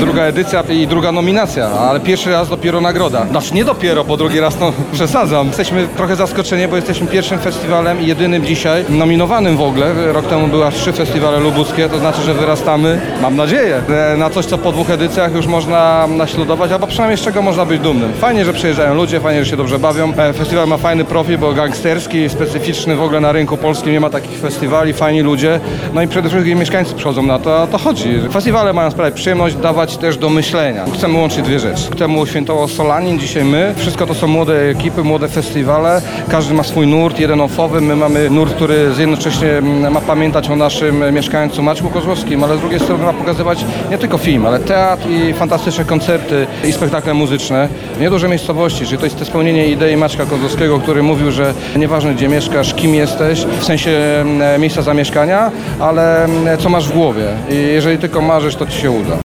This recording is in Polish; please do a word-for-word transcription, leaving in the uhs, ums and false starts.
druga edycja i druga nominacja, ale pierwszy raz dopiero nagroda. Znaczy nie dopiero, bo drugi raz no przesadzam. Jesteśmy trochę zaskoczeni, bo jesteśmy pierwszym festiwalem i jedynym dzisiaj nominowanym w ogóle. Rok temu były aż trzy festiwale lubuskie, to znaczy, że wyrastamy, mam nadzieję, na coś, co po dwóch edycjach już można naśladować, albo przynajmniej z czego można być dumnym. Fajnie, że przyjeżdżają ludzie, fajnie, że się dobrze bawią. Festiwal ma fajny profil, bo gangsterski, specyficzny w ogóle na rynku polskim, nie ma takich festiwali, fajni ludzie. No i przede wszystkim mieszkańcy przychodzą na to, a to chodzi. Festiwale mają sprawiać przyjemność, dawać też do myślenia. Chcemy łączyć dwie rzeczy. Temu świętował Solanin, dzisiaj my. Wszystko to są młode ekipy, młode festiwale. Każdy ma swój nurt, jeden ofowy. My mamy nurt, który jednocześnie ma pamiętać o naszym mieszkańcu Maćku Kozłowskim, ale z drugiej strony ma pokazywać nie tylko film, ale teatr i fantastyczne koncerty i spektakle muzyczne w niedużej miejscowości, czyli to jest to spełnienie idei Maćka Kozłowskiego, który mówił, że nieważne gdzie mieszkasz, kim jesteś, w sensie miejsca zamieszkania, ale co masz w głowie i jeżeli tylko marzysz, to ci się uda.